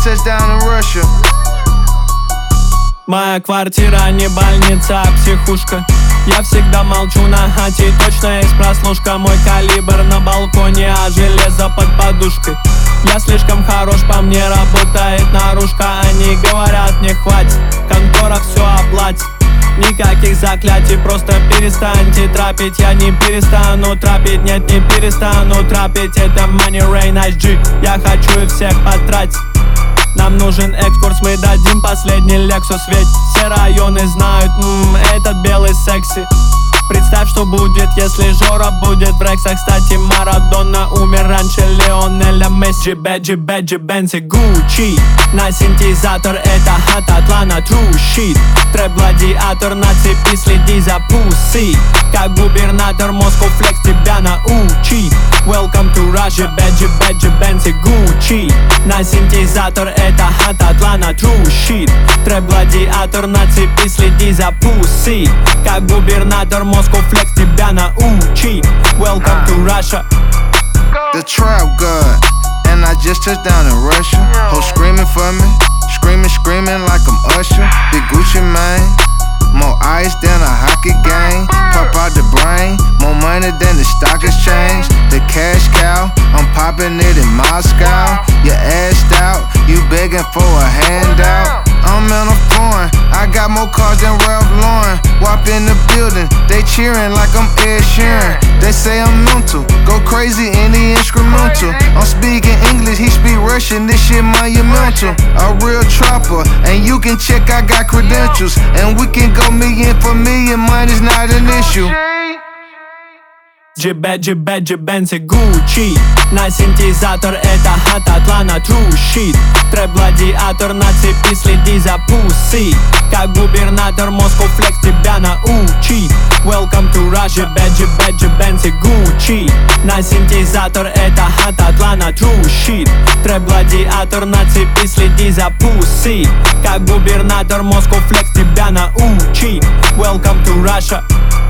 touched down in Russia. Моя квартира не больница, а психушка. Я всегда молчу на хате, точно есть прослушка. Мой калибр на балконе, а железо под подушкой. Я слишком хорош, по мне работает наружка. Они говорят, не хватит, контора все оплатит. Никаких заклятий, просто перестаньте трапить. Я не перестану трапить, нет, не перестану трапить. Это Money Rain IG, я хочу их всех потратить. Нам нужен экскурс, мы дадим последний Lexus. Ведь все районы знают, этот белый секси. Представь, что будет, если Жора будет в рексах. Кстати, Марадона умер раньше Лионеля Месси. Бэджи, Бензи, Гуччи. На синтезатор это хат Атлана, true shit. Трэп-гладиатор на цепи, следи за пуси. Как губернатор Москву флекс тебя научит. Welcome to Russia, Бэджи, Бензи, Гуччи. На синтезатор это хат Атлана, true shit. Трэп-гладиатор на цепи, следи за пуси. Как губернатор Москву флекс тебя научит. Welcome to Russia. The trap god, and I just touched down in Russia. Hoes screaming for me, screaming like I'm Usher. Big Gucci man, more ice than a hockey game. Pop out the brain, more money than the stock exchange. The cash cow, I'm popping it in Moscow. You assed out, you begging for a handout. I'm in a foreign, I got more cars than Ralph Lauren. Wop in the building, they cheering like I'm Ed Sheeran. They say I'm mental, go crazy in the instrumental. I'm speaking English, he speak Russian, this shit monumental. A real trapper, and you can check I got credentials. And we can go million for million, mine is not an issue. Бэджи, Бензи, Гуччи. На синтезатор это хат Атлана, true shit. Трэп-гладиатор на цепи, следи за пуси. Как губернатор Москву флекс тебя научит. Welcome to Russia, Бэджи, Бензи, Гуччи. На синтезатор это хат Атлана, true shit. Трэп-гладиатор на цепи, следи за пуси. Как губернатор Москву флекс тебя научит. Welcome to Russia.